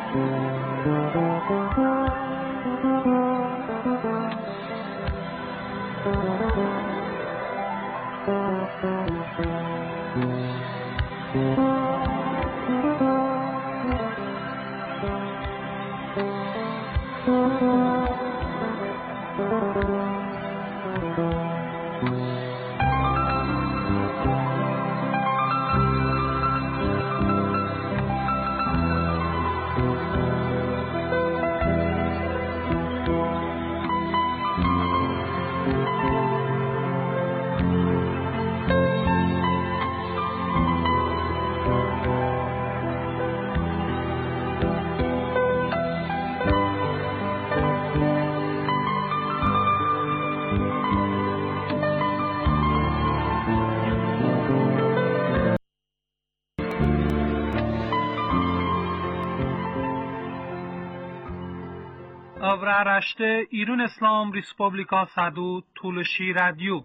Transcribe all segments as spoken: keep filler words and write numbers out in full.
Avraaraște İran İslam Respublika Sadu Tulshi Radio.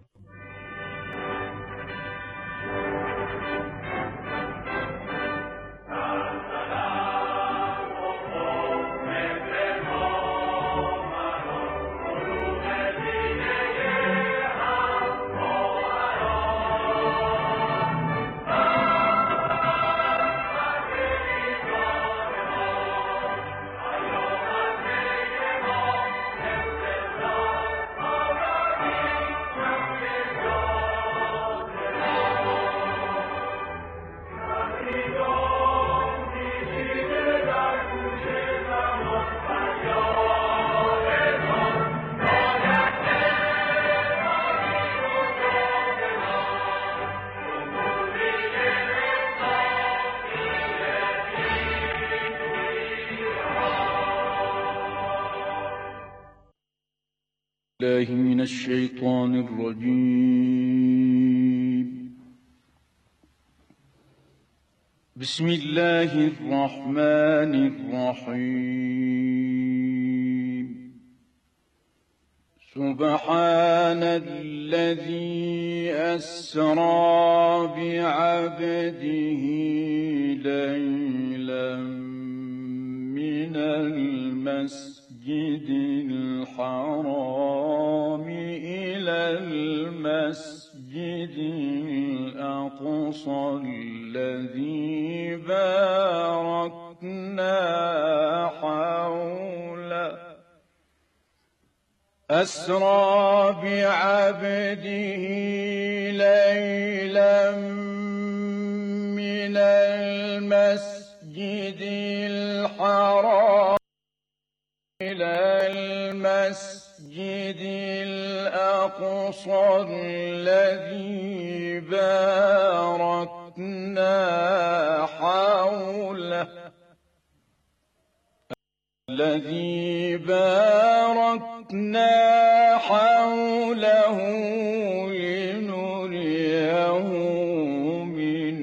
الله من الشيطان الرجيم بسم الله الرحمن الرحيم سبحان الذي أسرى بعبده ليلا من المسجد الحرام إلى المسجد الأقصى الذي باركنا حوله أسرى بعبده ليلا من المسجد الحرام إلى المسجد الأقصى الذي باركنا حوله الذي باركنا حوله لنريه من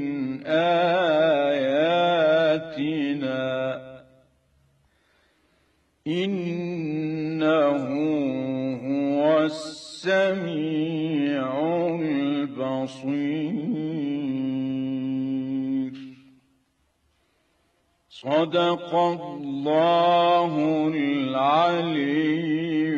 آياتنا إنه هو السميع البصير صدق الله العلي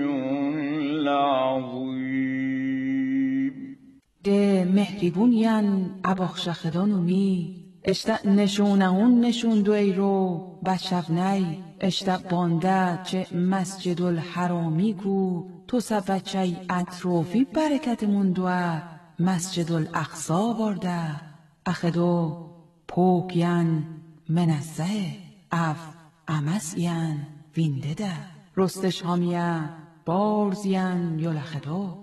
العظيم. De mehribuniyan abaxşaxedonumi اشتا نشونهون نشون دوی رو بچفنی اشتا بانده چه مسجد الحرامی کو تو سبچه اطرافی برکتمون دوه مسجد الاقصا بارده اخدو پوکین منزه اف امسین وینده ده رستش هامیه بارزین یولخدو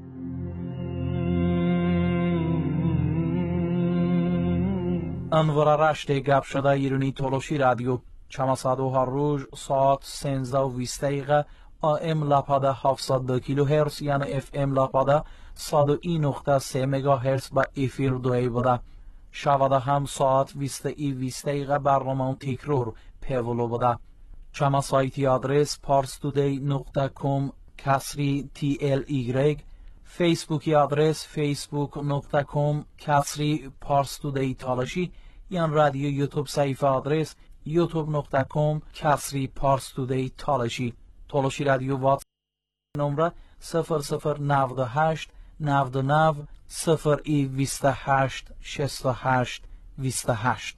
انوارا گپ شده ایرانی تولوشی رادیو چماسادو هر روز ساعت سنزده و بیست دقیقه آم لاپاده هفتصد و دو کیلو هرتز یعنی اف ام لاپاده صد و یک نقطه سه مگا هرتز با افیر دوی بوده. شواده هم ساعت بیست ای بیست دقیقه برنامه تکرار پیولو بوده. چما سایتی آدرس پارستودی نقطه کام کسری تی ال ایگرگ، فیسبوکی آدرس فیسبوک نقطه کام کسری پارستودی تالشی، یان رادیو یوتیوب صفحه آدرس یوتیوب دات کام کسری پارس تودی تالشی. تالشی رادیو واتس نمره صفر صفر نود و هشت نود و نه صفر ای بیست و هشت شصت و هشت بیست و هشت.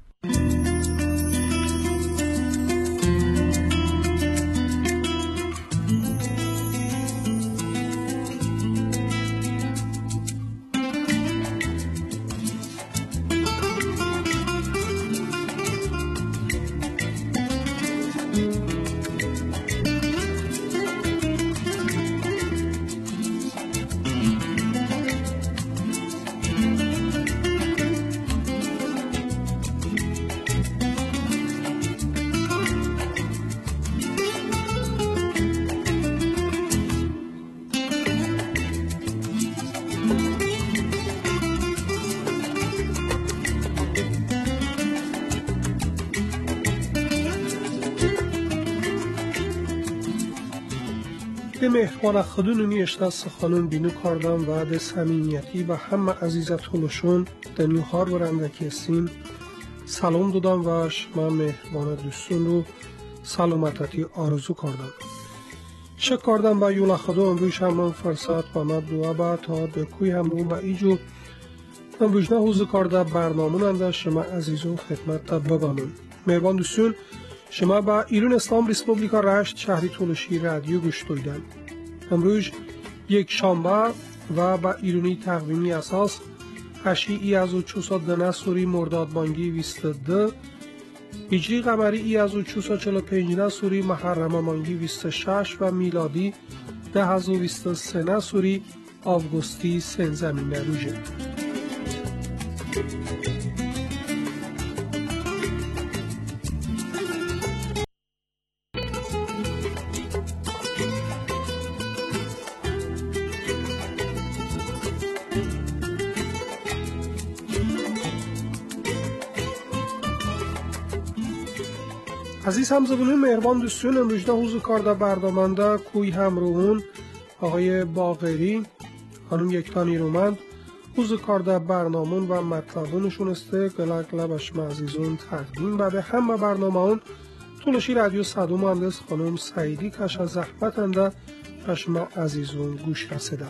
به مهربان خودونونی اشتاس خانون بینو کردم و ده سمینیتی و همه عزیزت هلوشون دنیو هار برندکی سین سلام دادم و شما مهربان دوستون رو سلامتی آرزو کردم. شک کردم با یولا خودو امروز هم فرصت و مبدوع با تا دکوی همون و ایجو امروز نه حوض کرده برنامه ننده شما عزیزون خدمت تا ببانم. مهربان دوستون شما با ایران اسلام ریسپوبلیکا رشت شهری تولشی رادیو گوش دادید. امروز یک شنبه و با ایرانی تقویمی اساس هشت ای از چهارصد و نه سوری مرداد بانگی بیست و دو هجری قمری ای از چهارصد و چهل و پنج سوری محرم مانگی بیست و شش و میلادی ده هزار و بیست و سه سوری آوگوستی سن زمین روژه. عزیز همزبونان مهربان دوستون امروز حضور کرده برنامه کوی همراهون آقای باقری خانم یکتا نیرومند حضور کرده برنامه و مطلبونشون استه گلک لبش عزیزون تقدیم بعد همه برنامه اون تولشی رادیو صدو مهندس خانم سعیدی کش از زحمت انده شما عزیزون گوش رسیده.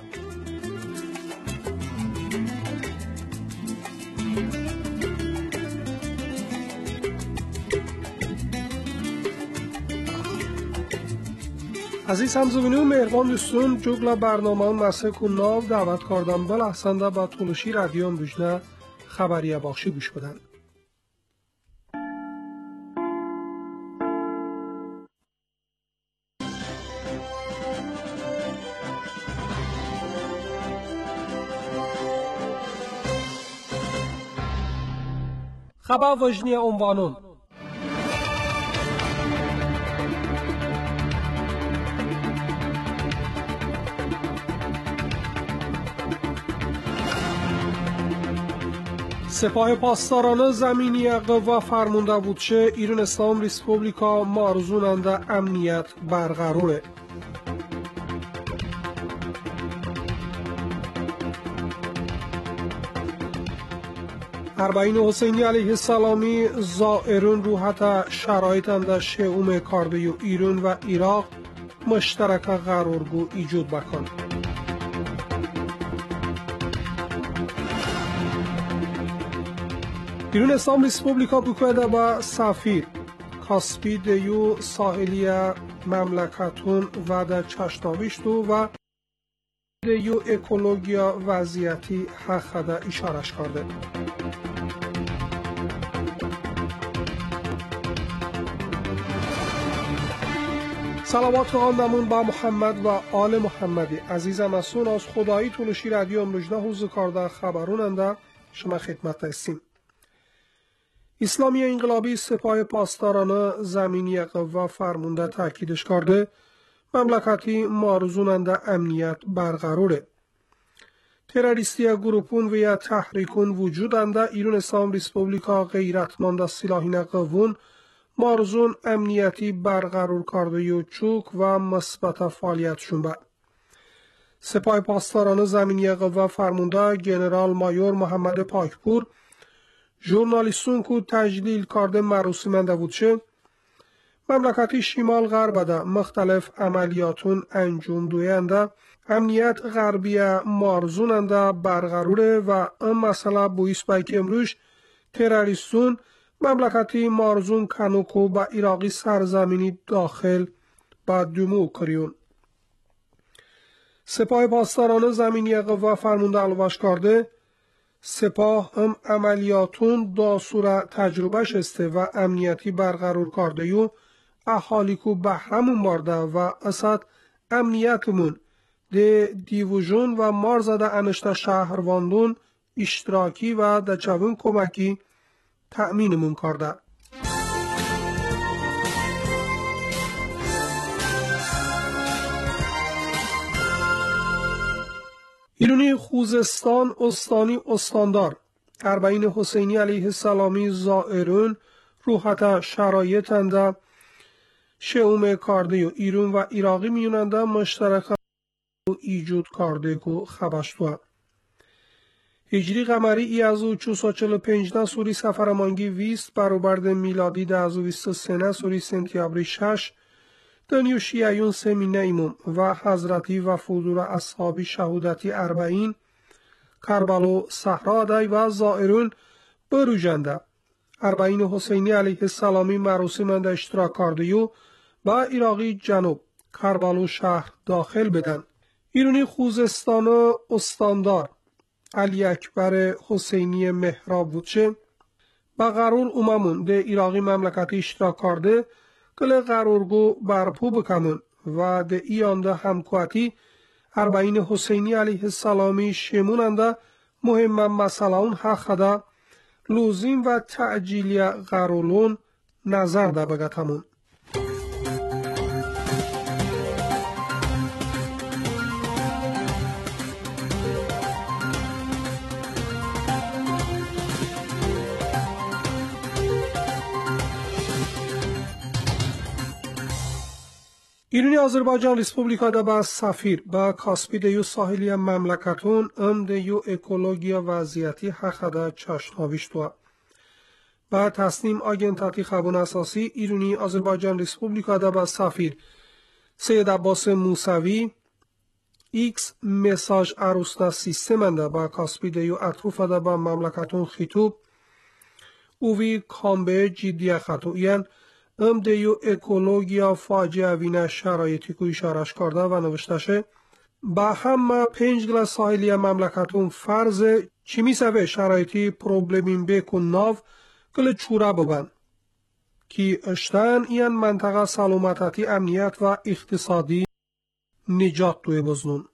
عزیز همزبونی و مهربان دوستون جگل برنامه مسه کن ناو دعوت کردم بل احسنده با تولشی رادیو امروزنه خبریه باخشی گوش بدن. خبر وجنی عنوانون سپاه پاسداران زمینی قوا فرمانده بود که ایران اسلام ریسپوبلیکا مارزوننده امنیت برقراره. اربعین حسینی علیه السلامی زائرون رو حتی شرایط انده شعوم کاربه و ایران و عراق مشترک قرارگو ایجاد بکن. ایران اسلام ریسپوبلیکا بکویده با سفیر کاسپی دیو ساحلی مملکتون و در چشناویشتو و دیو اکولوژیا وضعیتی حقده اشارش کرده. سلامات خواندمون با محمد و آل محمدی عزیزم اسون از خدایی تولشی رادیو امروزنه حوض کرده خبروننده شما خدمت هستیم. اسلامی انقلابی سپاه پاسداران زمینی قوا فرمانده تاکیدش کرده مملکتی مارزوننده امنیت برقراره. تروریستی گروپون و یا تحریکون وجودنده ایران اسلام ریسپوبلیکا غیرتمند سلاحین قوون مارزون امنیتی برقرار کرده و چوک و مثبت فعالیتشون به. سپاه پاسداران زمینی قوا فرمانده جنرال مایور محمد پاکپور jurnalistun ku تجلیل kardı marusimende butçe, مملکتی شمال غرب ده مختلف عملیاتون انجام دوینده امنیت غربی مارزوننده برقروره و این مسئله بویس بایک امروش تروریستون مملکتی مارزون کنوکو با عراقی سرزمینی داخل با دمو کریون. سپاه پاسداران زمینی قوا فرمانده الواش کرده سپاه هم عملیاتون دا صورت تجربه شسته و امنیتی برقرار کرده یو احالی کو بحرمون بارده و اسد امنیتمون ده دیوژون و مارزده انشته شهرواندون اشتراکی و ده چوون کمکی تأمینمون کرده. ایرانی خوزستان استانی استاندار اربعین حسینی علیه السلامی زائرون روحت شرایطنده شئوم کرده و ایران و عراقی میوننده مشترک ایجود کرده که خبشتوه. هجری قمری ای از او چوسا چل و پنج سوری سفرمانگی ویست برابرد میلادی ده از او ویست سنه سوری سنتیابری شش دنیو شیعیون سمینه ایمون و حضرتی و فضور اصحابی شهودتی اربعین کربلو صحرا دای و زائرون بروجنده. اربعین حسینی علیه السلامی مراسمنده اشتراک کرده و عراقی جنوب کربلو شهر داخل بدن. ایرانی خوزستان استاندار علی اکبر حسینی مهراب بودشه با قرار اوممون ده عراقی مملکتی اشتراک کرده کل قرارگو برپو بکمون و ده ایانده همکواتی اربعین حسینی علیه السلامی شموننده مهم مسئله اون حق ده لوزیم و تعجیلی قرارلون نظر ده بگتمون. ایرانی آذربایجان ریسپوبلیکا دا با سفیر با کاسپی دیو ساحلی مملکتون ام دیو اکولوژیا وضعیتی حق دا چشناویشتوا. با تصمیم آگنتاتی خبون اساسی ایرانی آذربایجان ریسپوبلیکا دا با سفیر سید عباس موسوی ایکس مساج عروستا سیستم دا با کاسپی دیو اطروف دا با مملکتون خیتوب اووی کامبه جدی خطوین ام دیو اکولوژیا فاجعه وینه شرایطی که اشارش کرده و نوشتشه با همه پنج گل ساحلی مملکتون فرض چی میسوه شرایطی پروبلمین بکن ناو گل چوره ببن که اشتن این منطقه سلامتی امنیت و اقتصادی نجات توی بزنون.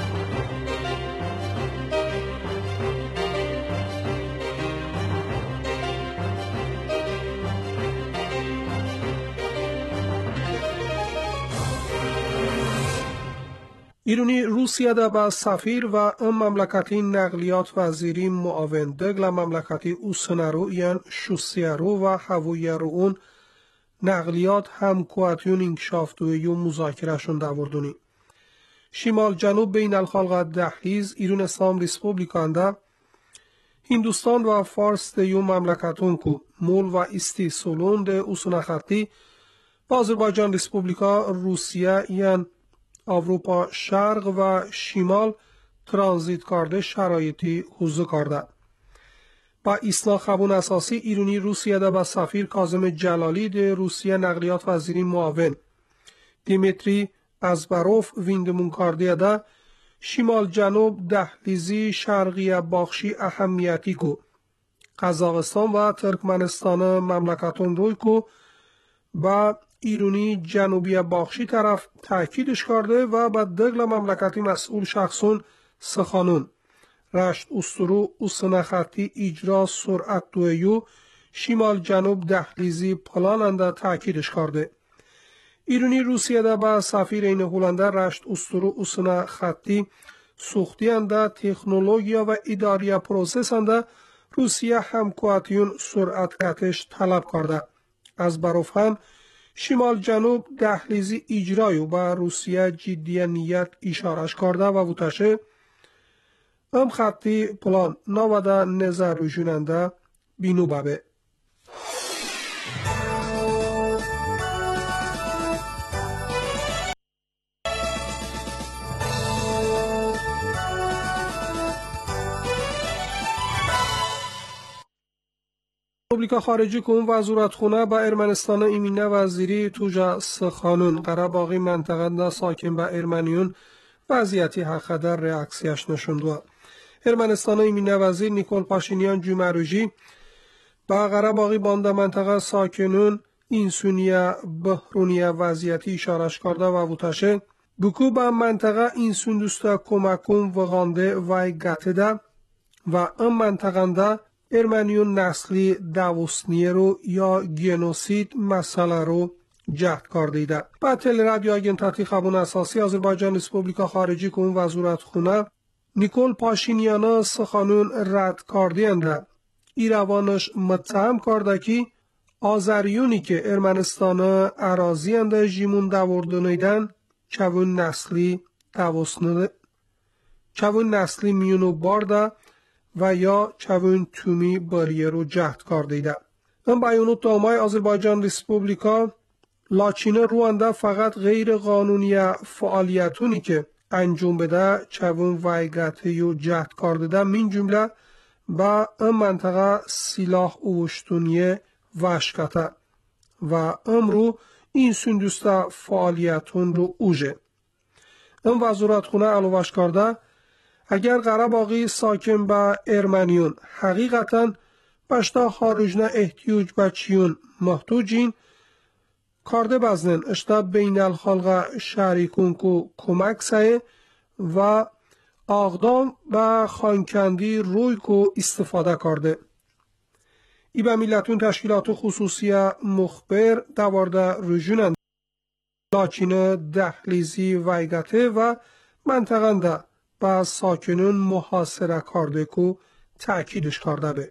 ایرانی روسیه دا با سفیر و ام مملکتی نقلیات وزیری معاون دگل مملکتی اوسنرو یان شوسیرو و هویرو اون نقلیات همکواتیون انکشاف دوی یو مذاکرهشون داوردونی. شمال جنوب بین الخلق دهلیز ایران اسلام ریسپوبلیکانده هندوستان و فارس دیو مملکتون کو مول و استی سولون ده اوسنخطی با آذربایجان ریسپوبلیکا روسیه یان اروپا شرق و شمال ترانزیت کرده شرایطی حضور کرده. با اصلاح خبون اساسی ایرانی روسیه ده با سفیر کاظم جلالی ده روسیه نقلیات وزیری معاون دیمیتری ازبروف ویندمون کرده ده شمال جنوب دهلیزی شرقی باخشی اهمیتی کو قزاقستان و ترکمنستان مملکتون روی کو با ایرانی جنوبی باخشی طرف تأکیدش کرده و با دگل مملکتی مسئول شخصون سخانون رشت استرو اوسنخطی اجرا سرعت دویو شمال جنوب دهلیزی پلاننده تأکیدش کرده. ایرانی روسیه ده با سفیر این هولنده رشت استرو اوسنخطی سوختی انده تکنولوژیا و اداری پروسس انده روسیه همکواتیون سرعت کتش طلب کرده. از بروف هم شمال جنوب دهلیزی اجرایو با روسیه جدی نیت اشارش کرده و بوتشه ام خطی پلان نواده نظر جوننده بینو بابه. Respublika Xarici Kun Vaziratxona ba Ermənistana iminə vəziri Tuca Sıxanın Qarabağ məntəqəndə sakin və Erməniyun vəziyyəti haqqında reaksiyaş nişundu. Ermənistana iminə vəzir Nikol Paşinyan Cümərüji ba Qarabağ banda məntəqə sakinun insuniyə bəhruniyə vəziyyəti işarəş karda və vutaşı buku ba məntəqə insundüstə komakun vəğandı və qətidə və ın məntəqəndə Erməniyun nəsli davusniye رو یا گنوسید مسئله رو جهد کردیده. با تل رادیو آگنتاتی خبون اساسی آذربایجان ریسپوبلیکا خارجی کن وزارتخونه نیکول پاشینیانا سخانون رد کردینده. ایروانش متهم کرده که آذریونی که ارمنستان اراضی انده جیمون دوردنیدن چون نسلی دوستنده چون نسلی میونو بارده و یا چون تومی باریه رو جهد کردیده. این بیانات دامای آذربایجان ریسپوبلیکا لاچینه روانده فقط غیر قانونی فعالیتونی که انجام بده چون ویگتی و جهد کردیده من جمله با این منطقه سلاح اوشتونی وشکته و امرو این سندسته فعالیتون رو اوژه. این وزارتخونه علوش کرده اگر قره‌باغی ساکن با ارمنیون حقیقتاً باشتا خارجنا احتیاج بچیون محتوجین کارده بزنن اشتا بین الخلق شریکون کو کمک سایه و اقدام و خانکندی روی کو استفاده کرده. ای به میلتون تشکیلات خصوصی مخبر دوارده رجونن لاچین دهلیزی ویگته و منطقنده با ساکنون محاصره کرده کو تأکیدش کرده به.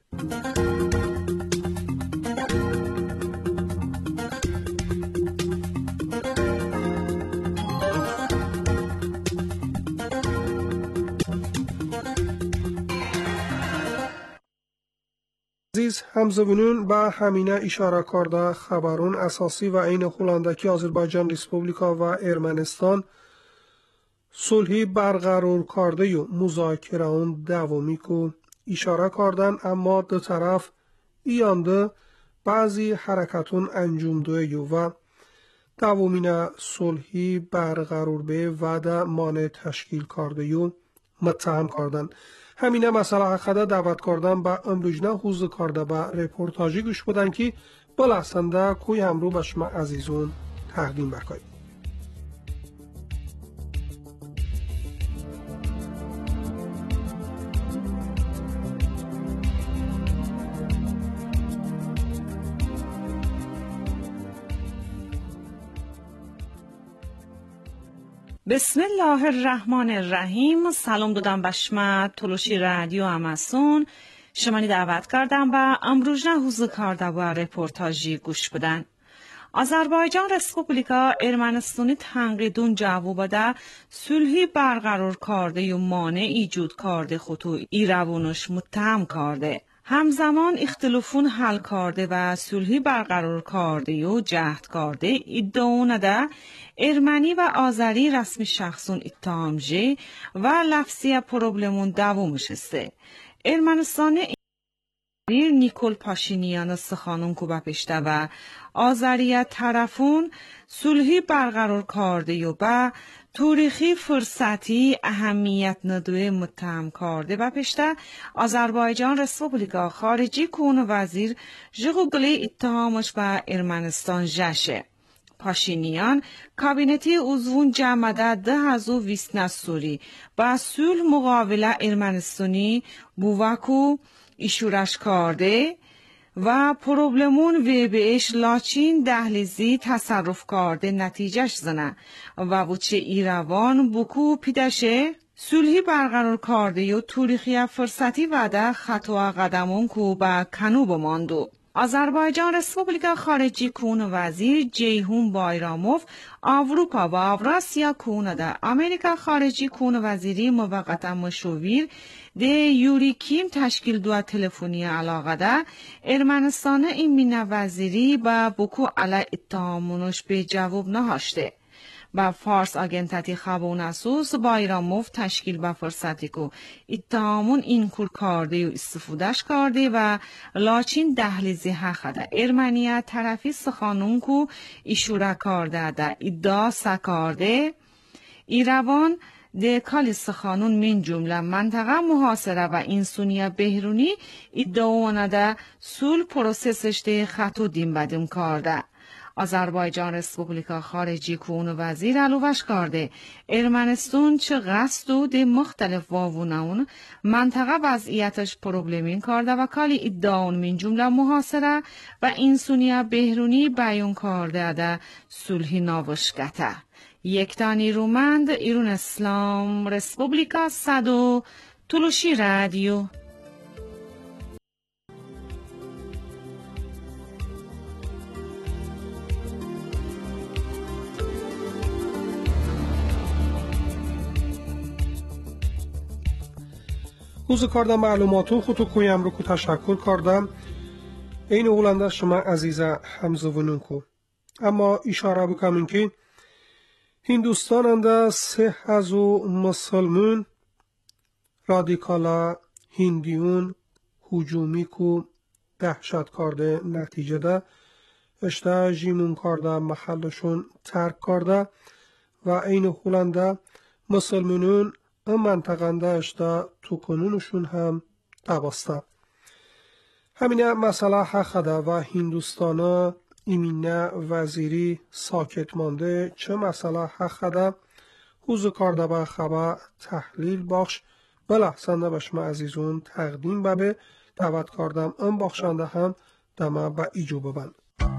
عزیز همزبونون با همینه اشاره کرده خبرون اساسی و عین خلاندکی آذربایجان ریسپوبلیکا و ارمنستان صلحی برقرار کرده و مذاکره اون دوامی کو اشاره کردن اما دو طرف ایانده بعضی حرکتون انجام دوی و دوامین صلحی برقرار به وعده مانع تشکیل کرده و متهم کردن. همینه مسئله حقیقت دعوت کردن با امروجنه حوض کرده با رپورتاجی گوش بودن که بلحظنده کوی همرو به شما عزیزون تقدیم بکنیم. بسم الله الرحمن الرحیم. سلام دادم به شما تلوشی رادیو اماسون شمانی دعوت کردم و امروز نه حوض کرده و رپورتاجی گوش بدن. آذربایجان ریسپوبلیکا ارمنستانی تنقیدون جواب بده صلحی برقرار کرده و مانع ایجاد کرده خطو ایروانش متهم کرده. همزمان اختلافون حل کرده و صلحی برقرار کرده و جهد کرده ادعا نده ارمنی و آذری رسمی شخصون اتهامجه و لفظی پروبلمون دوامش است. ارمنستان نیکول پاشینیان سخانون کو بپشته و آذریت طرفون صلحی برقرار کرده و با تاریخی فرصتی اهمیت ندوه متهم کرده و پشته آذربایجان ریسپوبلیکا خارجی کون وزیر جغوگلی اتهامش با ارمنستان جشه. پاشینیان کابینتی عضوون جمعه ده هزو ویست نسوری با صلح مقابله ارمنستانی بووکو ایشورش کرده و پروبلمون وی بهش لاچین دهلیزی تصرف کرده نتیجهش زنه و بوچه ایروان بکو پیدشه صلحی برقرار کرده و تاریخی فرصتی وعده خطا قدمون کو با کنو بماندو. آذربایجان رسپوبلیکا خارجی کون وزیر جیهون بایراموف آوروپا و آوراسیا کون ده امریکا خارجی کون وزیری موقتا مشویر ده یوری کیم تشکیل دو تلفنی علاقه ده ارمنستان این مینه وزیری با بکو علی اتهامونش به جواب نهاشته. با فارس آگنتاتی خابون اسوس بایراموف تشکیل با فرصتی که اتهامون این کور کرده و استفادهش کرده و لاچین دهلیزی حقه ارمنیا طرفی سخانون که ایشوره کرده ده ادعا سکارده ایروان ده کالی سخانون من جمله منطقه محاصره و انسونیا بهرونی ادعاونه ده سول پروسسش ده خطو دیم بدیم کرده. آذربایجان رسپوبلیکا خارجی کون وزیر علوش کرده ارمنستان چه قصد و ده مختلف واوونون منطقه وضعیتش پروبلمین کرده و کالی ادعاون من جمله محاصره و انسونیا بهرونی بیان کرده ده صلحی ناوشکته. یک تا نیرومند ایران اسلام رسپوبلیکا صدو تلوشی رادیو. روز کردم معلوماتو خودتو کویم رو که تشکر کردم این اولنده شما عزیزه همزونون کو اما اشاره بکنم که هندوستان انده سه هزو مسلمون رادیکالا هندیون هجومی کو دهشت کرده نتیجه ده اشته جیمون کرده محلشون ترک کرده و این اولنده مسلمونون این منطقه اشته تو کنونشون هم تباسته. همینه مسئله حق ده و هندوستانا ایمینه وزیری ساکت مانده چه مسئله حق ده حوض کرده به خبر تحلیل باخش بلحظنده بشم عزیزون تقدیم ببه دعوت کردم این باخشنده هم دمه به ایجو ببند.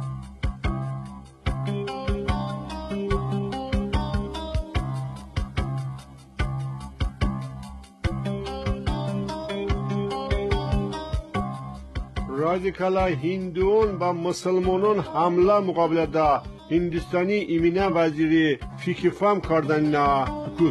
رادیکالا هندوون و مسلمانان حمله مقابل ده هندوستانی ایمینه وزیری فیکی فهم کردن نه کود.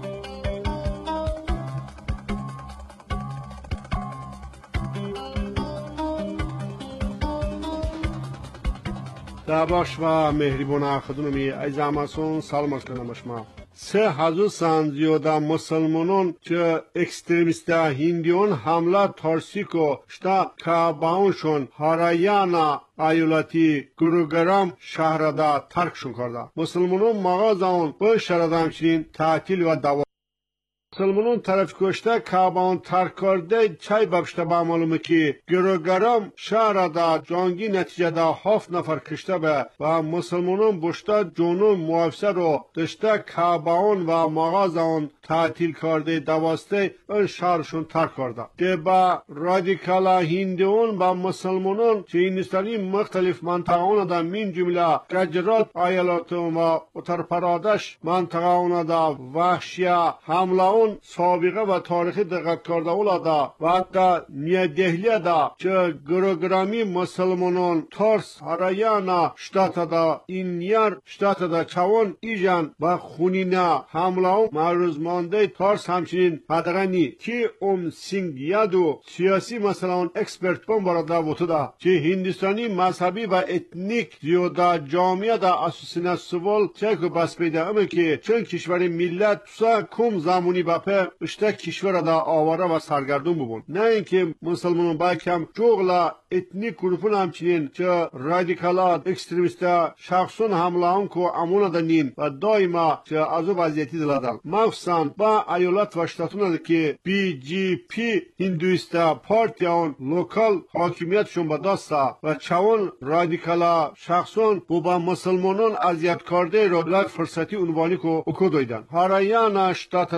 دباش و مهربان خدمتی از اماسون سلام عرض کنم شما. سه هزار سان زیاده مسلمانان چه اکستریمیست هندیون حمله تارسیکو شتا کاباونشون هرایانا ایالتی گروگرام شهرده ترکشون کرده. مسلمانان مغازان به شهرده همچنین تعطیل و دوا مسلمانان طرف کشته کابان ترک کرده چای ببشته به معلومه که گروگرام شهرده جانگی نتیجه ده هفت نفر کشته به و مسلمانان بشته جنون معافسه رو دشته کابان و مغازان تعطیل کرده دواسته این شهرشون ترک کرده. ده با رادیکالا هندیون و مسلمانان چه هندوستانی مختلف منطقه ده من جمله گجرات ایالات و اتر پرادش منطقه ده وحشیه حمله سابقه و تاریخی دقت کرده اولادا و حتی نیه دهلیه دا چه گروگرامی مسلمانان ترس هرایانا شتات دا این نیر شتات دا چوان ایجان و خونینا حمله معروض مانده ترس همچنین پدغنی که ام سینگ یادو سیاسی مثلا اکسپرت بون برادا بوتو دا چه هندوستانی مذهبی و اتنیک زیاده جامعه دا اساسینا سوال چه که بس پیدا اما که چون کشور ملت سا کم زمانی باپه اشته کشور دا آواره و سرگردون ببون نه اینکه مسلمانان با کم جوغلا اتنیک گروپون همچنین چه رادیکالات اکستریمیستا شخصون حمله هم که امون دنین و دائما چه از وضعیتی دلادن مخصوصا با ایالات و شتاتون که بی جی پی هندویستا پارتی اون لوکال حاکمیتشون با دستا و چون رادیکالا شخصون بو با مسلمانان اذیت کرده رو لگ فرصتی عنوانی که اکو دویدن هرایان شتات دا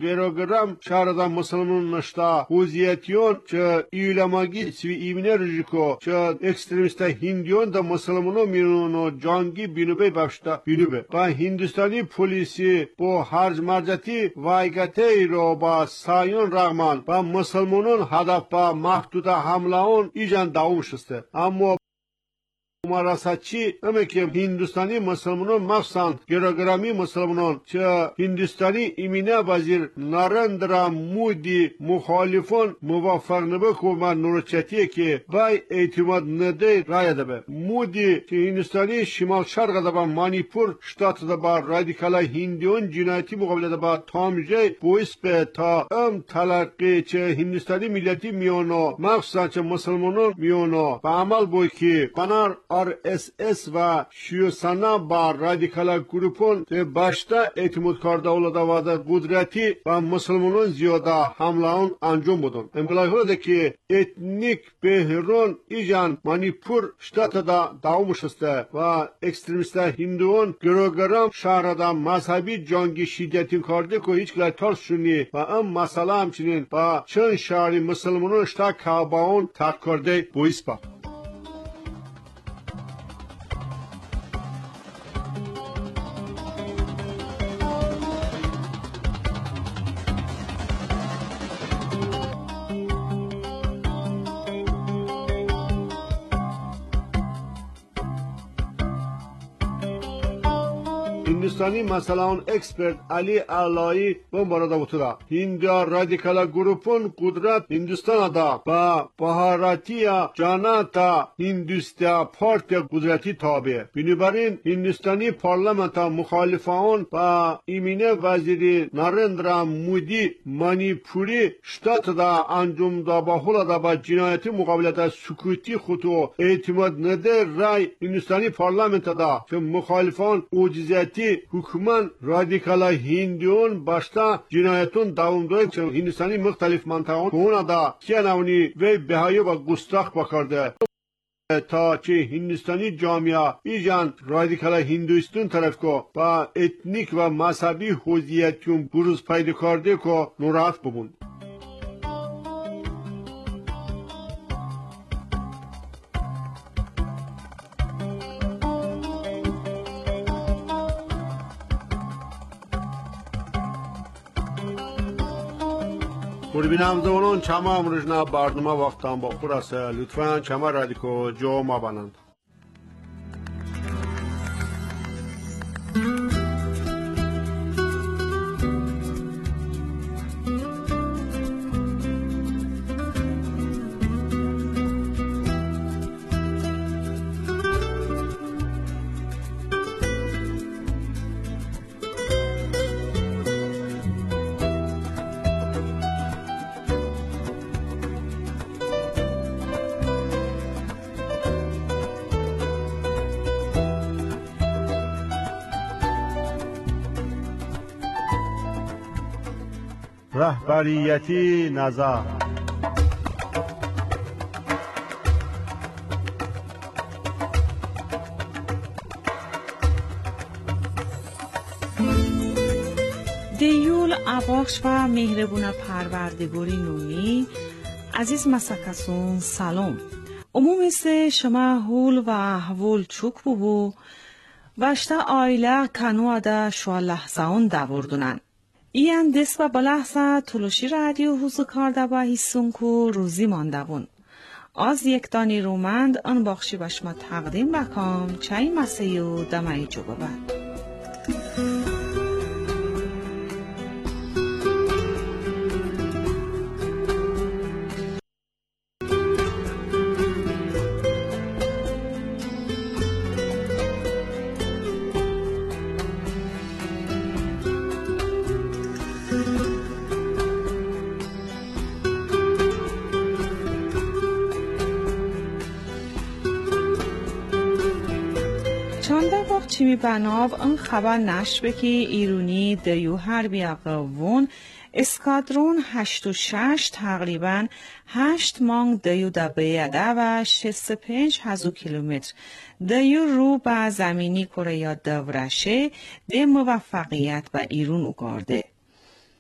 گروگرام شهردا مسلمان نشتا وضعیتیون چه ایلماگی سوی ایمنه رژیکو چه اکستریمیست هندیون دا مسلمانو میرونو جانگی بینوبه بفشتا بینوبه با هندوستانی پلیسی با هرج مرجتی وایگته ای رو با سایون رغمان با مسلمانون هدف با محدود حمله اون ایجان داوم شسته اما مراسچی همه که هندوستانی مسلمانان مخصوصا گروگرامی مسلمانان چه هندوستانی ایمینه وزیر نارندرا مودی مخالفون موافق نبه که من نورچتیه که بای اعتماد نده رای دبه مودی که هندوستانی شمال شرق دبا مانیپور شتات دبا رادیکالا هندیون جنایتی مقابل دبا تامجه بویس به تا ام تلقی چه هندوستانی ملیتی میونو مخصوصا چه مسلمانان میونو به عمل بوی که بنار آر اس اس و شیوسانا با رادیکال گروپون که باشتا اعتماد کرده اولاده واده قدرتی و مسلمانان زیاده حمله اون انجام بودن. امکلای هوده که اتنیک بهرون ایجان مانیپور شتات دا داوم شسته و اکستریمیست هندوان گروگرام شهر دا مذهبی جنگی شدتی کرده که هیچ کلای ترس شونی و ام مسئله همچنین با چند شهری مسلمانان شتا کعباون ترک کرده بویس با. هندوستانی مثلا اون اکسپرت علی علایی بمبارده بوده هندیا رادیکال گروپون قدرت هندوستان دا با بهاراتیا جاناتا هندوستیا پارتی قدرتی تابع بنابراین هندوستانی پارلمانت مخالفان با ایمینه وزیری نارندرا مودی مانیپوری شتات دا انجام دا با حول دا با جنایتی مقابل دا سکوتی خودو اعتماد نده رای هندوستانی پارلمانت دا که مخالفان اوجزیتی حکومت رادیکال هندیون باشتا جنایتون داوم دوید که هندوستانی مختلف منطقه کونه دا کیانونی و بهایی و گستاخ بکرده تا چه هندوستانی جامعه ایجان رادیکال هندوستان طرف کو با اتنیک و مذهبی هویتیون بروز پیدا کرده که ناراحت ببوند. مربینم زونون چما امروزنا برنامه وقتم با خورسه لطفاً چما رادیکو جو ما بانند. رهبریتی نظر دیول اباخش و مهربون پروردگاری نومی عزیز مسکسون سلام عمومی سه شما هول و احوال چوک بو وشتا آیله کنو دا شوا لحظه اون دوردونن این دست و بلحظه تلوشی رادیو حوزو کارده با حیثون که روزی مانده بون. از یک دانی رومند ان باخشی بشما تقدیم بکام چای مسیو دمایی جو ببند. چی می بناب ان خبر نشبه که ایرونی دیو حربی اقوون اسکادرون هشت و شش تقریبا هشت مانگ دیو دا بیاده و شست پنج هزو کیلومتر دیو رو با زمینی کره دورشه دی موفقیت و ایرون اگارده.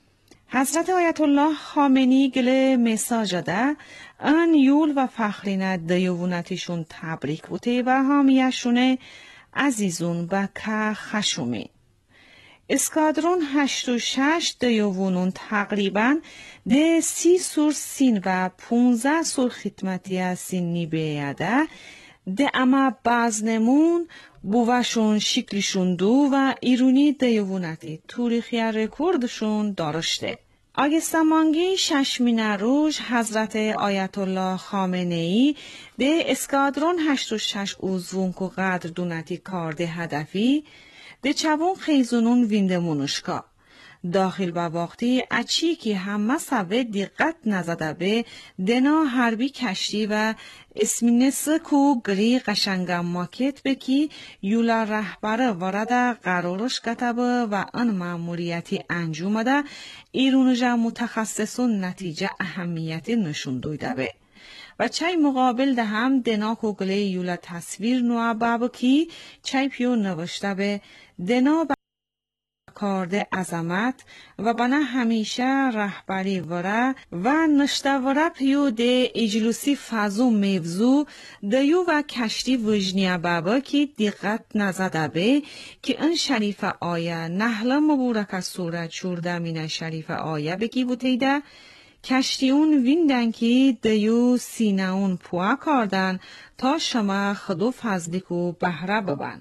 حضرت آیت الله خامنی گله مساجده ان یول و فخرینه دیوونتشون تبریک بوده و حامیشونه عزیزون با که خشومی. اسکادرون هشت و شش دیوونون تقریبا ده سی سور سین و پونزه سور خدمتی از سینی بیاده ده اما بازنمون بوشون شکلشون دو و ایرونی دیوونتی توریخی رکوردشون دارشته. آگستا مانگی ششمین روز حضرت آیت الله خامنه ای ده اسکادرون هشت و شش اوزون که قدر دونتی کارده هدفی ده چوون خیزونون ویندمونشکا. داخل با وقتی اچی که همه سوه دقت نزده به دنا حربی کشتی و اسمینس کو گری قشنگم ماکت بکی یولا رهبر وارد قرارش کتبه و آن ماموریتی انجام ده ایرونجا متخصصون نتیجه اهمیتی نشون دویده به. و چای مقابل ده هم دنا کو گلی یولا تصویر نوع بابا کی چای پیو نوشته به دنا کارده عظمت و بنا همیشه رهبری وره و نشته وره پیو ده اجلوسی فازو موضوع دیو و کشتی وجنیه بابا که دقت نزده به که این شریف آیه نهلا مبورک صورت چورده مینه شریف آیه بکی بوتیده کشتی اون ویندن که دیو سینه اون پوه کردن تا شما خدو فضلی کو بهره ببن.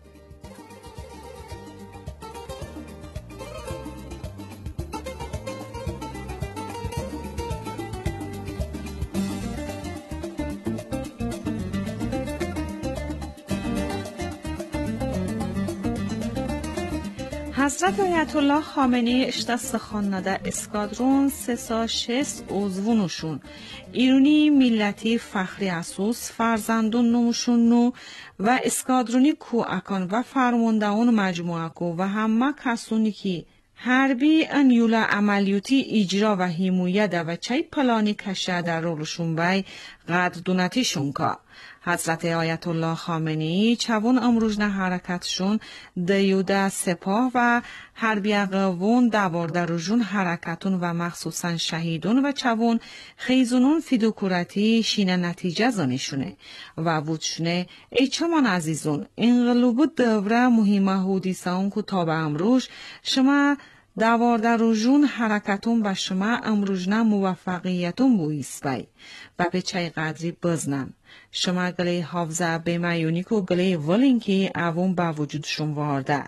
حضرت آیت الله خامنه اشتست خانده اسکادرون سه سا شست اوزونشون ایرونی ملتی فخری اسوس فرزندون نوشون نو و اسکادرونی کو اکان و فرمانده اون مجموعه کو و همه کسونی که حربی ان یولا عملیوتی اجرا و حمایت و چای پلانی کشه در رولشون بای قدر دونتیشون که حضرت آیت الله خامنه‌ای چوون امروزنه حرکتشون دیوده سپاه و حربی قوون دوارده روزون حرکتون و مخصوصا شهیدون و چوون خیزونون فیدوکورتی شینه نتیجه زنشونه و وودشونه ای چمان عزیزون انقلوبو دوره مهمه حودیسه اون که تا به امروز شما دوارده روزون حرکتون به شما امروزنه موفقیتون بویست بای و به چای قدری بزنن. شما گلی حافظه به میونیکو گلی ولینکی اوون با وجودشون وارده.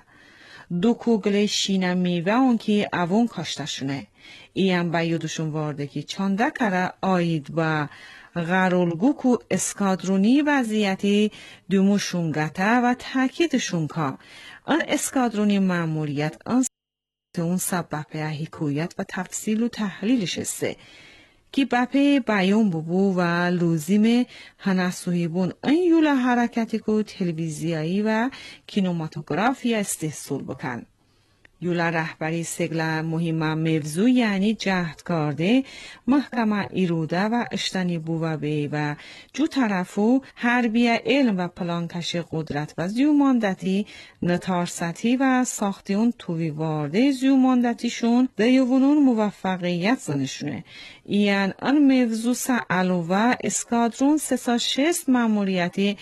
دوکو گلی شینه میوه اون که اوون کاشتشونه. ایم با یودشون وارده که چانده کره آید با غرولگو که اسکادرونی وضعیتی دوموشون گته و تاکیدشون که آن اسکادرونی ماموریت آن اون سبب حکایت و تفصیل و تحلیلش است که بپه بیان ببو و لازم هنسویبون این یولا حرکتی که تلویزیایی و کینوماتوگرافی استحصال بکن. یولا رهبری سگل مهمه موضوع یعنی جهد کرده محکمه ایروده و اشتنی بوه بی و جو طرفو حربیه علم و پلانکش قدرت و زیوماندتی نتارستی و ساختیون توی وارده زیوماندتیشون دیوونون موفقیت زنشونه. این ان موضوع سا علاوه اسکادرون سسا شست ماموریتی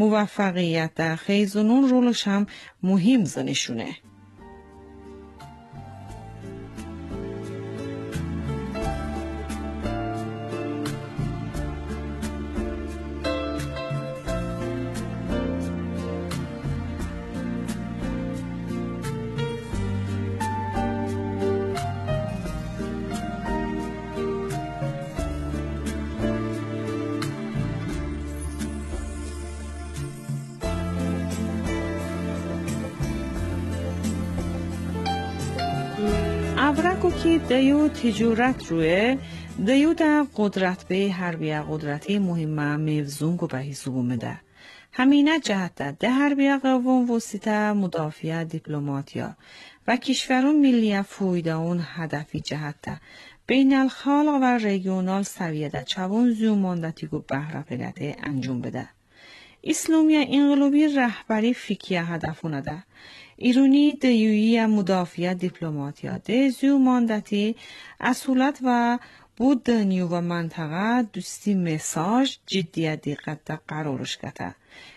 موفقیت در خیزونون رولش هم مهم زنشونه. ابرکو که دیو تجارت روی دیو در قدرت به حربیه قدرتی مهمه موزون که به حساب اومده. همینه جهت ده حربیه قوام وسیطه مدافع دیپلماتیا و کشورون ملی فویده اون هدفی جهت بین الخالق و رژیونال سویه ده چوون زیوماندتی که بهره پیلته انجام بده. اسلامی انقلابی رهبری فکیه هدفونه ده. ایرونی دیویی مدافع دیپلماتیا ده زیو ماندتی اصولت و بود دنیو و منطقه دوستی مساج جدیت دیقت ده قرارش کتا.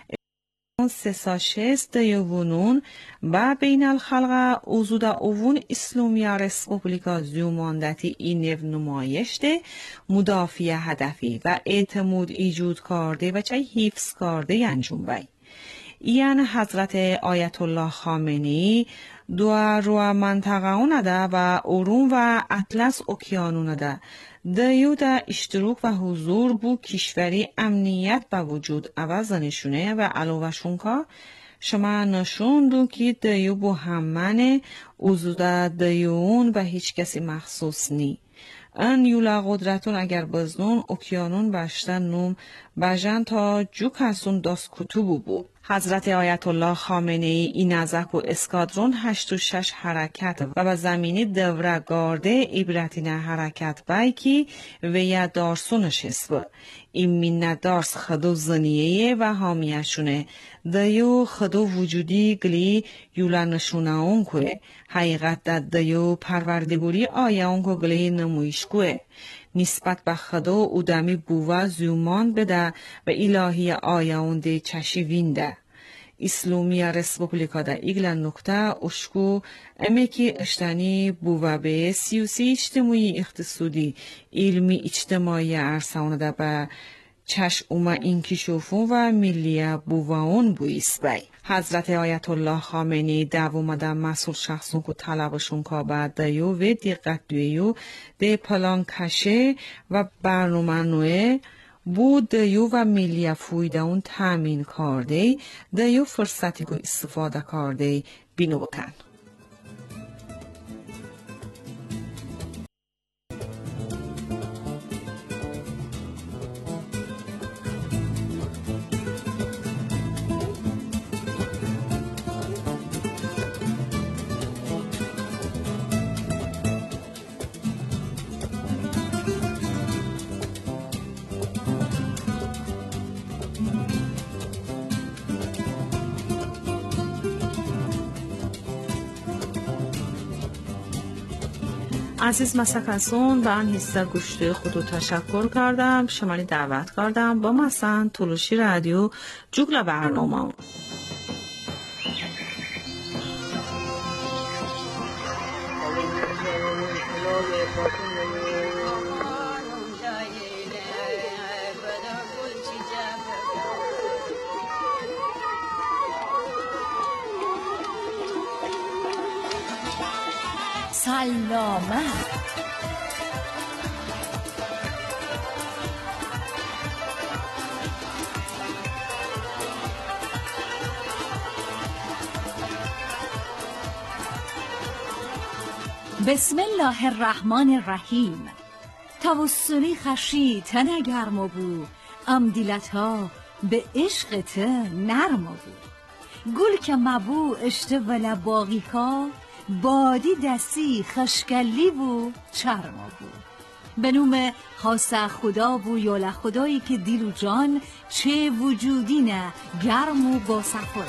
سه ساشست دیوونون با بین الخلق اوزود اوون اسلامیا رسپوبلیکا زیو ماندتی اینو نمایش ده مدافع هدفی و اعتماد ایجود کرده و چه حفظ کرده انجام بای. این حضرت آیت الله خامنه‌ای دو رو منطقه اونده و اروم و اطلس اوکیانونده دیو دا اشتراک و حضور بو کشوری امنیت با وجود عوض نشونه و علاوه شونکا شما نشون دو که دیو بو هممنه اوزوده دیوون و هیچ کسی مخصوص نی. ان یولا قدرتون اگر بزنون اوکیانون بشتن نوم بجن تا جو کسون داست کتوبو بو. حضرت آیت الله خامنه ای این ازک و اسکادرون هشت و شش حرکت و به زمینی دوره گارده عبرتین حرکت بایکی و یا دارسونش هست. این مینه دارس خدو زنیه و حامیشونه دیو خدو وجودی گلی یولا نشونه اون که حقیقت دا دیو پروردگوری آیه اون که گلی نمویش که نسبت به خدا او دمی بوه زیومان بده و الهی آیه اون ده چشی وینده. اسلامی رسپوبلیکا دا ایگلن نکته اشکو امی که اشتانی بوه به سیوسی اجتماعی اقتصادی علمی اجتماعی ارسانه ده به چش اوما انکشافون و ملی بوون بویس بای. حضرت آیت الله خامنه‌ای دوام ده مسئول شخصون که طلبشون که بعد دیو و دقت دیو ده پلان کشه و برنامه نوه بود دیو و ملی فویده اون تامین کرده دیو فرصتی که استفاده کرده بینو بکن. عزیز مسکنسون به این حصه گوشت خودو تشکر کردم. شمالی دعوت کردم با مثلا تلوشی رادیو جوگل برنامه. سلامت بسم الله الرحمن الرحیم. توسلی خشی تن گرم بو ام دیلتا به عشقت نرم بو گل که مبو اشته ولا باقی کا بادی دستی خشکلی و چرما بود. به نوم خاص خدا و یالا خدایی که دل و جان چه وجودی نه گرم و با صفایی.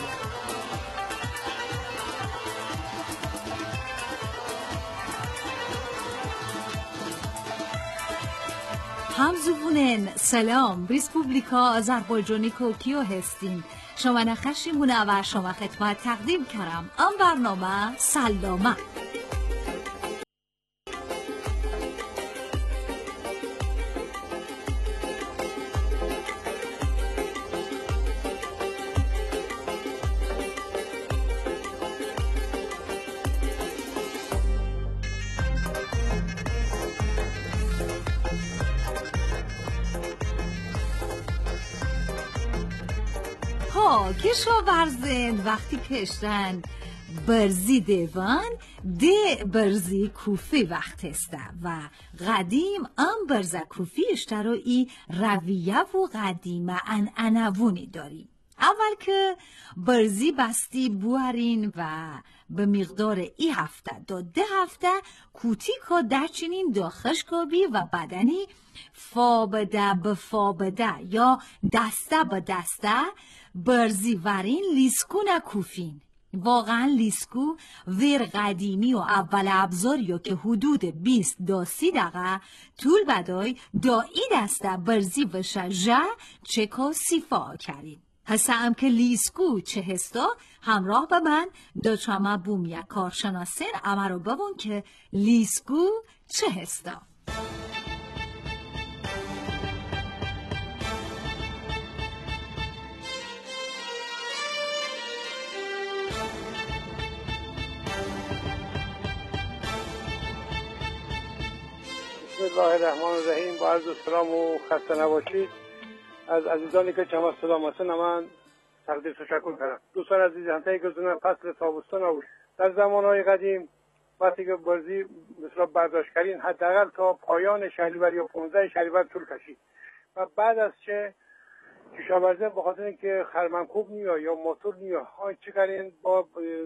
همزبونن سلام ریسپوبلیکا آذربایجانی کوکیو هستین. شما نخشیمونه و شما خدمت تقدیم کردم ام برنامه سلامت. کشاورزن وقتی کشتن برزی دیوان ده برزی کوفی وقت است و قدیم ام برزه کوفی اشترایی رویه و قدیمه ان انوونی داریم. اول که برزی بستی بوارین و به مقدار ای هفته دا ده هفته کوتی که درچینین دا خشکابی و بدنی فابده به فابده یا دسته به دسته برزی ورین لیسکون کوفین. واقعا لیسکو ویر قدیمی و اول ابزاریو که حدود بیست تا سی دقیقه طول بدای دا ای دسته برزی و شجه چکا سیفا کرین. حسام که لیسکو چه هستا همراه به من دا چما بوم یک کارشناسین اما رو ببون که لیسکو چه هستا. بسم الله الرحمن الرحیم. با عرض سلام و خسته نباشید. از عزیزانی که چما سلام هستن من تقدیر تشکر کنم. دوستان عزیز، همتایی که زنان فصل تابستان بود. در زمانهای قدیم وقتی که برزی مثلا برداشت کردین حداقل تا پایان شهریور یا پانزده شهریور طول کشید و بعد از چه کشاورزی به خاطر اینکه خرمنکوب نیا یا موتور نیا های چه کردین با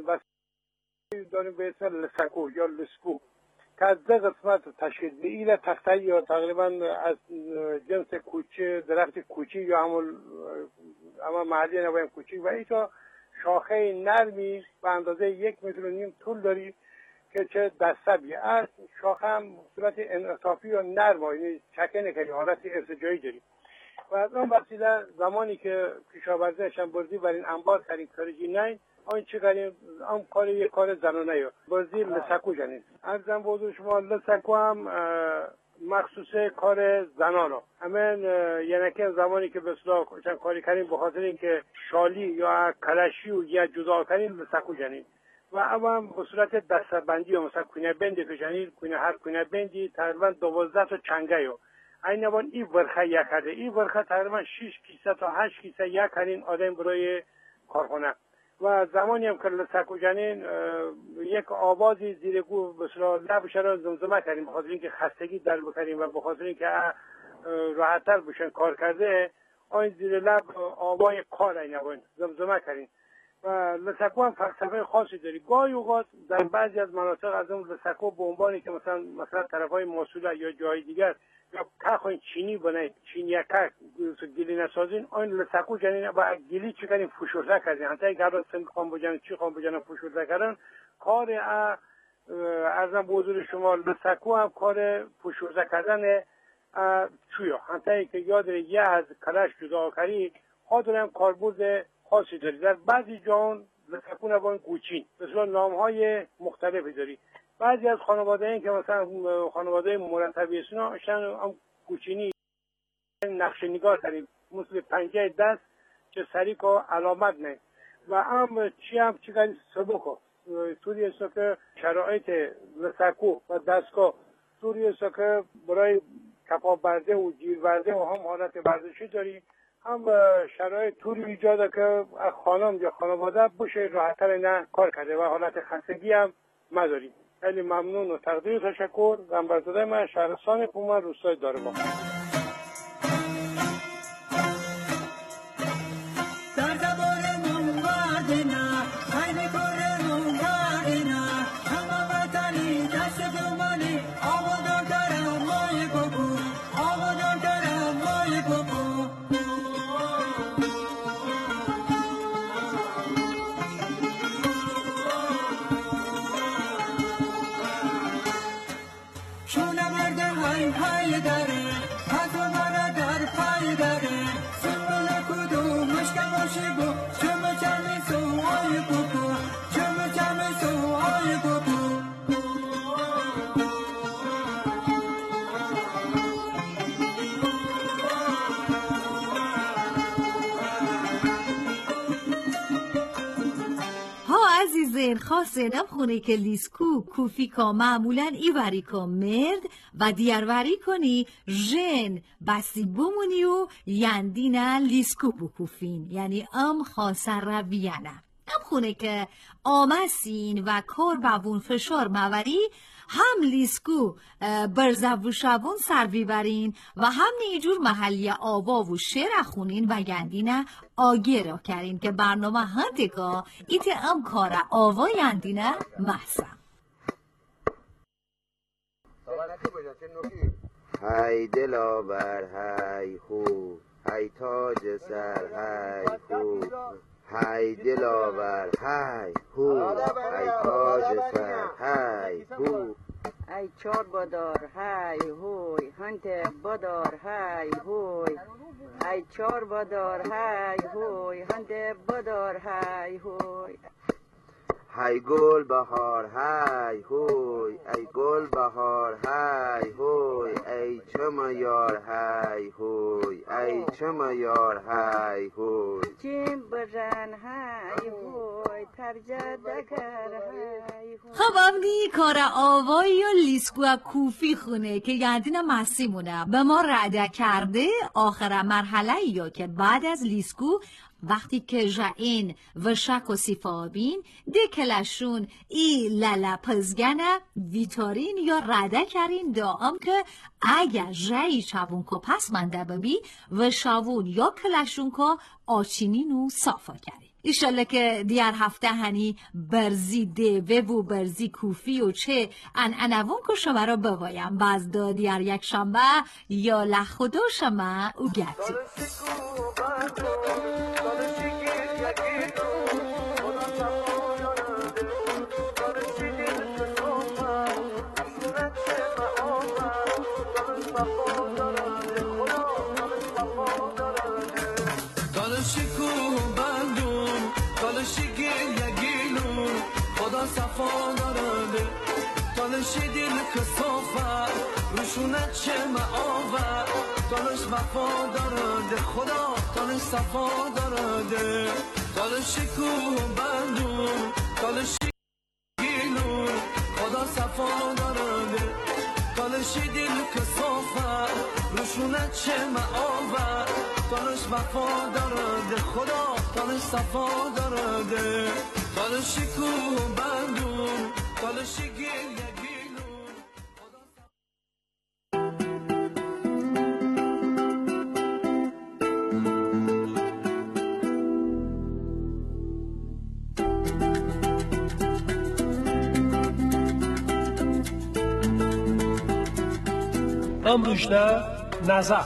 وسیله داریم به اسم لسکو یا لسکو که از ده قسمت تشکیل به ایل تخته یا تقریبا از جنس کوچه درخت کوچی یا همون اما محلی نبایم کوچی و ایتا شاخه نرمی به اندازه یک متر و نیم طول داری که چه دسته بیه از شاخه هم صورت انعطافی یا نرم یعنی چکه نکنی حالت ارتجایی داری و از آن وسیله زمانی که کشاورزی برزی بر این انبار کردیم خارجی نه آن چه کردیم آن کار یک کار زنانه یا برزی لسکو جنید ارزم بودو شما لسکو هم مخصوص کار زنان رو همین یعنی که زمانی که بسلا چند کاری کردیم به خاطر اینکه شالی یا کلشی و یا جدا کردیم لسکو جنید و اما به صورت دستبندی یا مثلا کنه بندی که جنید کنه هر کنه بندی تقریبا دوازده تا چنگه یا این نوان این ورخه یک کرده این ورخه تقریبا شش کیسه تا هشت کیسه یک کنین آدم برای کارخانه و زمانی هم که لسکو جنین یک آوازی زیر گو بسرا لبش را زمزمه کردیم بخاطر اینکه خستگی در بکنیم و بخاطر اینکه راحت‌تر بشن کار کرده آین زیر لب آوای کار این نوان زمزمه کردیم و لسکو هم فلسفه خاصی داری. گاهی اوقات در بعضی از مناطق از اون لسکو به عنوانی که مثلا مثلا طرفای موصوله یا جای دیگر یا کخوین چینی بنایید چینی کک گلی نسازین آین لسکو جنین و گلی چی کنیم فشرده کردین حتی اگر را سن خان بجنن چی خان بجنن فشرده کردن کار ارزم بزرگ شما لسکو هم کار فشرده کردن چویا حتی که یاد یه از کلش جدا کردی ها دارم کاربرد خاصی داری. در بعضی جان لسکو نباین کوچین مثلا نام های مختلفی داری. بعضی از خانواده این که مثلا خانواده مرتبی اسنا شن هم کوچینی نقش نگار کردیم مثل پنجه دست چه سریک و علامت نه و هم چی هم چی کنید سبکو طوری است که شرایط لسکو و دستگاه طوری است که برای کپا برده و جیر برده و هم حالت ورزشی داری هم شرایط طوری ایجاده که خانم یا خانواده بشه راحت‌تر نه کار کرده و حالت خستگی هم مداری. خیلی ممنون و تقدیر و تشکر. زنبرزاده من شهرستان پومن روستای دارباغ. عزیزین خاصه نمخونه که لیسکو کوفی که معمولا ایوری که مرد و دیاروری کنی جن بسی بمونی و یندینا لیسکو بکوفین یعنی ام خاصه رویانه ام خونه که آمسین و کار بابون فشار موری هم لیسکو برزو شبون سر بیبرین و هم نیجور محلی آوا و شعر خونین و گندینه آگه را کرین که برنامه هندگاه ایت ام کار آوا یندینه محسن های دلاور های خو های تاج سر های خو های دلاور های هو، ای تاج سر های هو، ای چار بدار های هوی، هنت بدار های هوی، ای چار بدار های هوی، هنت بدار های هوی. های گل بهار های هوی، ای گل بهار های هوی، ای چم یار های هوی، ای چم یار های هوی. چیم برن های هوی، ترجه دکر های هوی. خب امنی کار آوایی و لیسکو کوفی خونه که یادینا مسیمونه به ما رعده کرده آخر مرحله یا که بعد از لیسکو وقتی که جاین و شک و سیفابین دکلشون ای للا پزگنه ویتارین یا رده کرین داهم که اگر جایی چوون که پس منده ببی و شوون یا کلشون که آچینین و صافا کردین. ایشالله که دیار هفته هنی برزی دیوه و برزی کوفی و چه ان انوون که شما را بوایم باز دا دیار یک شنبه یا لخدو شما او گتی. روشونت چه معاوه تانش وفا دارده خدا تانش صفا دارده تانش کو بندون تانش گیلون خدا صفا دارده تانش دل کسافه روشونت چه معاوه تانش وفا دارده خدا تانش صفا دارده تانش کو بندون تانش گیلون. ام روشنا نظر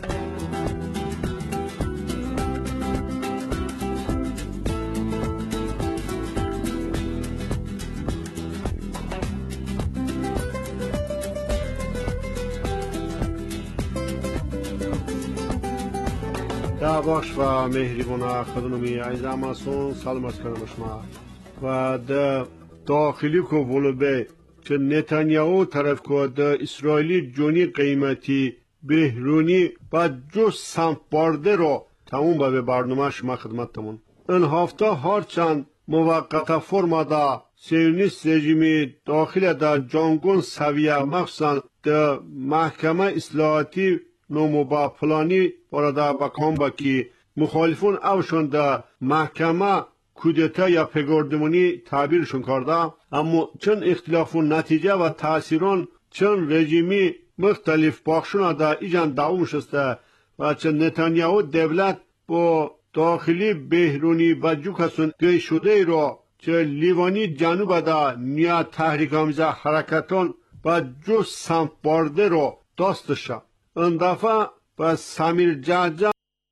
دعواش و مهربان خدمتی عزیزان سلام عرض کنم شما و د داخلی کو ولبه که نتانیاهو طرف که د اسرائیلی جونی قیمتی بهرونی با جو سمت بارده رو تموم به برنامه شما خدمتتمون. این هفته هرچند موقت فرما دا سیونیست رژیمی داخل دا جانگون سویه مخصوصا د محکمه اصلاحاتی نومو با پلانی برده بکام با که مخالفون اوشون دا محکمه کودتا یا پگردمونی تعبیرشون کرده، اما چون اختلافون نتیجه و تاثیرون چون رژیمی مختلف باخشون دا ایجان داوم شسته و چون نتانیاهو دولت با داخلی بهرونی و جوکسون گی شده رو چه لیوانی جنوب دا نیا تحریک آمیزه حرکتون و جو سمت بارده رو داستشه. اون دفعه با سمیر جهجه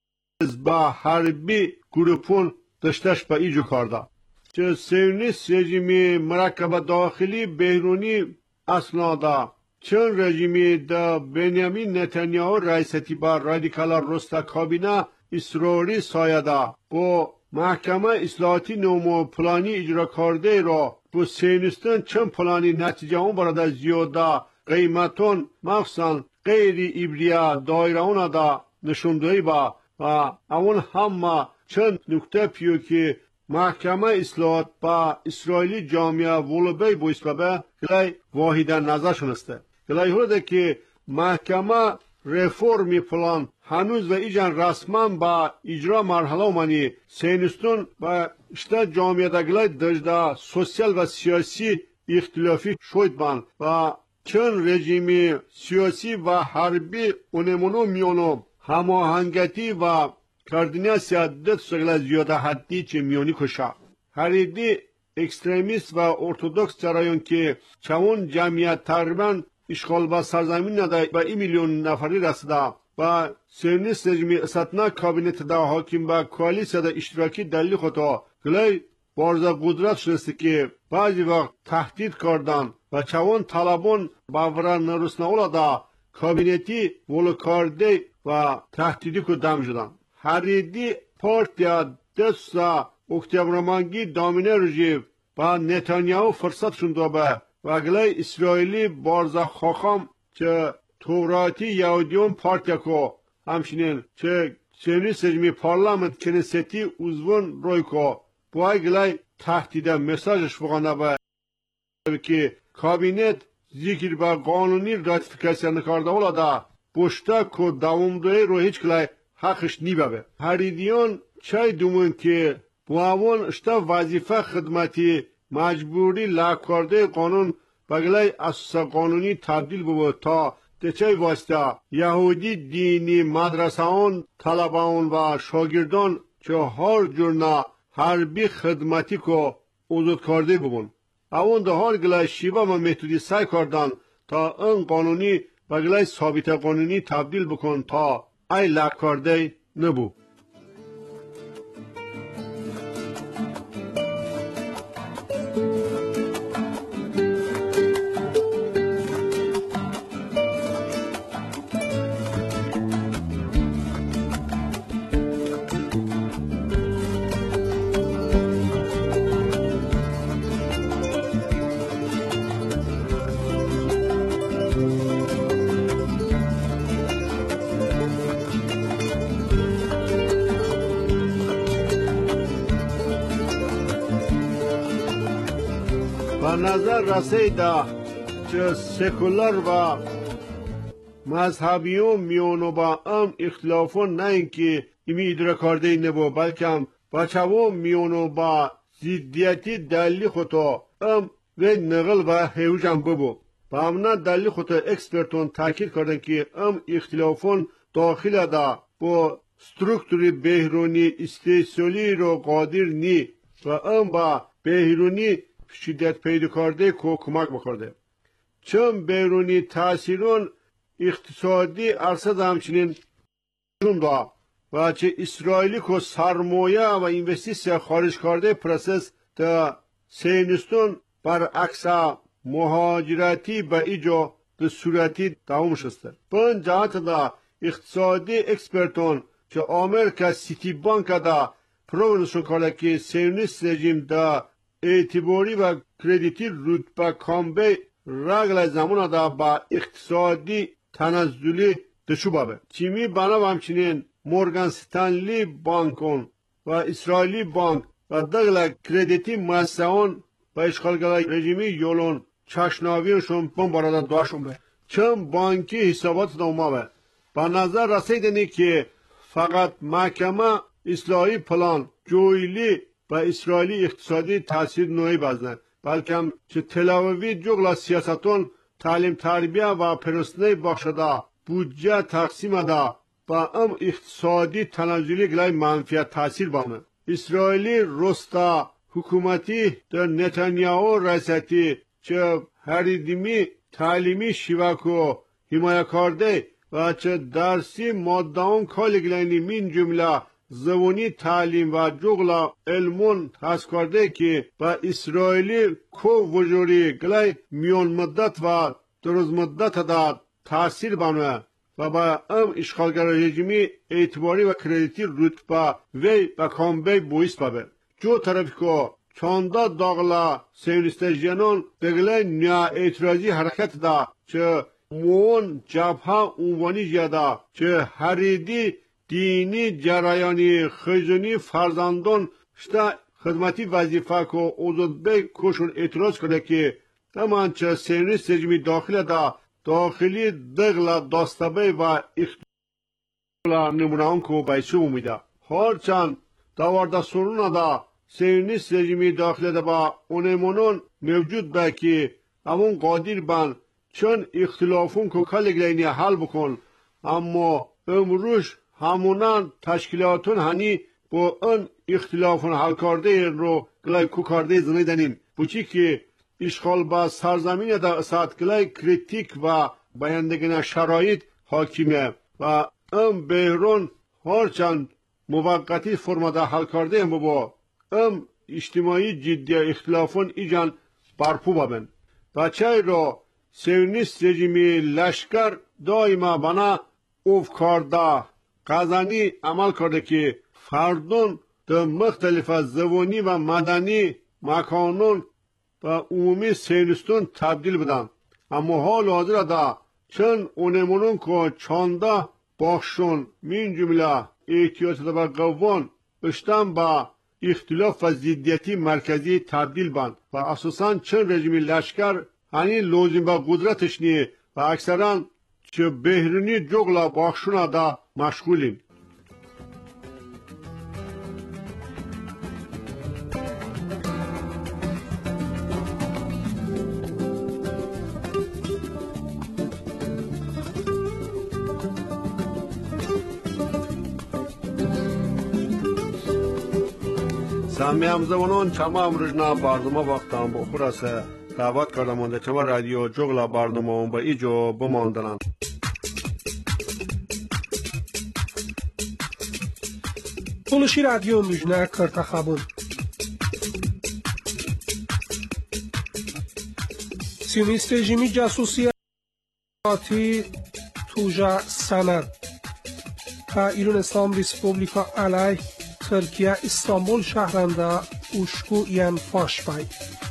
با حربی گروپون دشتش با ایجو کرده چه سیونیست رژیمی مرکب داخلی بهرونی اصلا دا چون رژیمی دا بنیامین نتانیاهو رئیستی با رادیکالا رستا کابینه اسرائیلی سایه دا با محکمه اصلاحاتی نومو پلانی اجرا کرده را با سیونیستان چون پلانی نتیجه اون برده زیاده قیمتون مخصوصا غیر ایبریا دایره اون دا نشوندهی با و اون همه چند نکته پیو که محکمه اصلاحات با اسرائیلی جامعه ولبه بایستبه گلای واحده نظر شنسته گلای هوده که محکمه رفورمی پلان هنوز و ایجان رسما با اجرا مرحله اومانی سینستون و اشته جامعه دا گلای دجده سوسیال و سیاسی اختلافی شوید بان و چند رژیمی سیاسی و حربی اونمونو میونو هماهنگتی و کاردیناسیا دت سگلا زیاده حدی چه میونی کشا هریدی اکستریمیست و ارتودکس جرایون که چون جمعیت تقریبا اشغال و سرزمین نده و این میلیون نفری رسیده و با سیونیست رژیمی اساتنا کابینت دا حاکم با کوالیسیا دا اشتراکی دلی خطا گلی بارزا قدرت شنسته که بعضی وقت تهدید کردن و چوان طالبان باوران نروسناولا دا کابینتی ولکارده و تهدیدی که دم شدن. هریدی پارتیا دستا اکتبرمانگی دامینه رژیم با نتانیاهو فرصت شنده به و گلی اسرائیلی بارزا خاخام چه توراتی یهودیون پارتیا که همچنین چه سیونیست رژیمی پارلمنت کنسیتی اوزون روی که باید گلی تهدیده مساجش بخانده به که کابینت ذکر با قانونی راتیفیکاسیون کرده ولی دا بشتا که دوامدوی رو هیچ گلی حقش نیبه. هریدیون چای دومون که باون اشتا وظیفه خدمتی مجبوری لاکارده قانون بگلی اساس قانونی تبدیل بود تا دچای واسطه یهودی دینی مدرسان طلبان و شاگردان چه هر جورنا حربی خدمتی که اوزود کرده ببون. اون ده هر گلی شیبه و متودی سعی کردن تا این قانونی بگلی ثابت قانونی تبدیل بکن تا ای لاکارده نبود. و نظر رسیده چه سکولر و مذهبیون میونو با ام اختلافون نه اینکه ایمی ادرا کرده نبو بلکه بچه‌ها میونو با زیدیتی دلی خودتا ام و نقل و هیوجم ببو با امنا دلی خودتا اکسپرتون تاکید کردن که ام اختلافون داخل دا با سترکتوری بهرونی استیسیولی رو قادر نی و ام با بهرونی شدت پیدا کرده که کمک بکرده. چون بیرونی تاثیرون اقتصادی ارصد همچنین دا و چه اسرائیلی که سرمایه و اینوستیسیا خارج کرده پروسس تا سینستون برعکس مهاجرتی به ایجا به صورتی دوام شسته. بن جهت دا اقتصادی اکسپرتون که آمریکا سیتی بانک دا پروگنوزشون کرده که سیونیست رژیم دا اعتباری و کردیتی رتبه کامبه رگل زمان دا با اقتصادی تنزلی دشو بابه. چیمی بنا همچنین مورگان ستانلی بانکون و اسرائیلی بانک و دگل کردیتی مؤسسه‌ان و اشغالگرای رژیمی یولون چشناویشون بم برادا داشون به. چون بانکی حسابات دوما به. با نظر رسیدنی که فقط محکمه اصلاحی پلان جویلی و اسرائیلی اقتصادی تاثیر نوعی بزنه بلکه چه تلاویوی جغل سیاستون تعلیم تربیه و پرسنه بخشده بودجه تقسیم ده با ام اقتصادی تنازلی گلای منفیت تاثیر بانه. اسرائیلی رستا حکومتی در نتانیاهو رئیستی چه هریدیمی تعلیمی شیوکو حمایه کرده و چه درسی مادهان کالگلینی من جمله زبونی تعلیم و جغل علمون هست کرده که با اسرائیلی کو وجوری گلای میون مدت و دروز مدت دا تاثیر بانه و با ام اشغالگر رژیمی اعتباری و کردیتی رتبه وی با کامبه بویست بابه. جو طرف که چانده داغلا سیونیست جنون دگله نیا اعتراضی حرکت دا چه مون جبهه اونوانی جدا چه هریدی دینی جرایانی خیزونی فرزندان شتا خدمتی وظیفه که اوزد بی کشون اعتراض کرده که تمان چه سیونیست رژیمی داخل دا داخلی دغل داستبه و اختلاف نمونه آن که بیسو امیده. هرچند دوارده سرون دا سیونیست رژیمی داخل دا با اونمونون موجود به که همون قادر بند چون اختلافون که کلگلینی حل بکن اما امروز همونان تشکیلاتون هنی با اون اختلافون حل کرده رو گلای کو کرده زنیدنین بچی که اشغال با سرزمین دا اسات گلای کریتیک و بیندگین شرایط حاکمه و ام بهرون هرچند موقتی فرماده حل کرده هم با ام اجتماعی جدی اختلافون ایجان برپو ببن. بچه را سیونیست رژیمی لشکر دائما بنا اوف کرده قزنی عمل کرده که فردون در مختلف زبانی و مدنی مکانون و عمومی سیونیستون تبدیل بدن. اما حال حاضر دا چون اونمونون که چانده باخشون من جمله احتیاط و قوان اشتن با اختلاف و ضدیتی مرکزی تبدیل بند و اساساً چون رژیم لشکر هنی لازم با قدرتش نیه و اکثرا چه بهرونی جغلا باخشون دا مشغولیم. سامی همزمانان چما امروزنا برنامه وقتم با خورسه دعوت کردم مانده چما رادیو جغلا برنامه با ایجا بماندنم. تولشی رادیو مجنه کرتا خبون سیونیست رژیمی جاسوسی آتی توجا سند تا ایران اسلام ریسپوبلیکا علیه ترکیه استانبول شهرنده اوشکو یان فاش بای.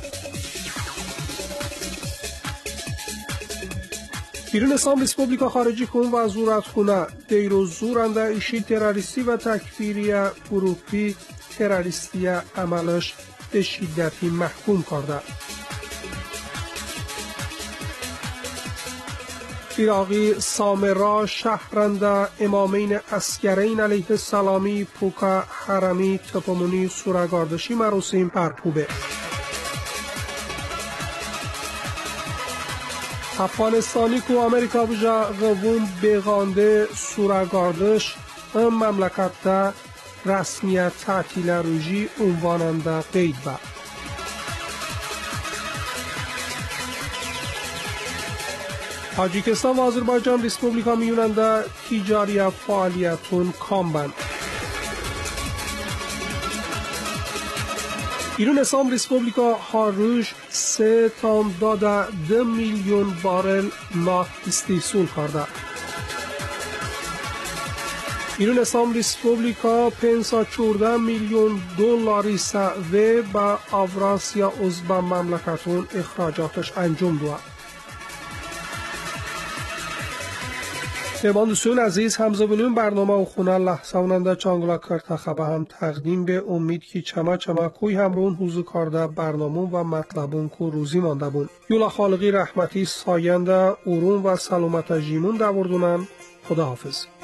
ایران اسلام ریسپوبلیکا خارجی کن و زورت خونه دیرو زورنده ایشی تروریستی و تکفیری گروپی تروریستی عملش به شدتی محکوم کرده. عراقی سامرا شهرنده امامین اسکرین علیه السلامی پوکا حرمی تپومونی سورگاردشی مراسم برپوبه. افغانستانی که امریکا بجا قوم بغانده سورگاردش ام مملکت رسمیت تعطیل روژی عنواننده قید با. تاجیکستان و آذربایجان ریسپوبلیکا میوننده تجاری فعالیتون کام بند. ایران اسلام ریسپوبلیکا هر روز سه تام داده دو میلیون بارل نفت استحصال کرده. ایران اسلام ریسپوبلیکا پنجصد و چهارده میلیون دلاری سعوه با اوراسیا عضو مملکتون اخراجاتش انجام داد. مهمان دوستان عزیز همزبانون برنامه و خونه لحظه‌وننده چانگلا کرتا خبه هم تقدیم به امید که چما چما کوی همرون حضور کرده برنامه و مطلبون کو روزی مانده بون. یولا خالقی رحمتی ساینده اورون و سلامت جیمون دوردونن. خدا حافظ.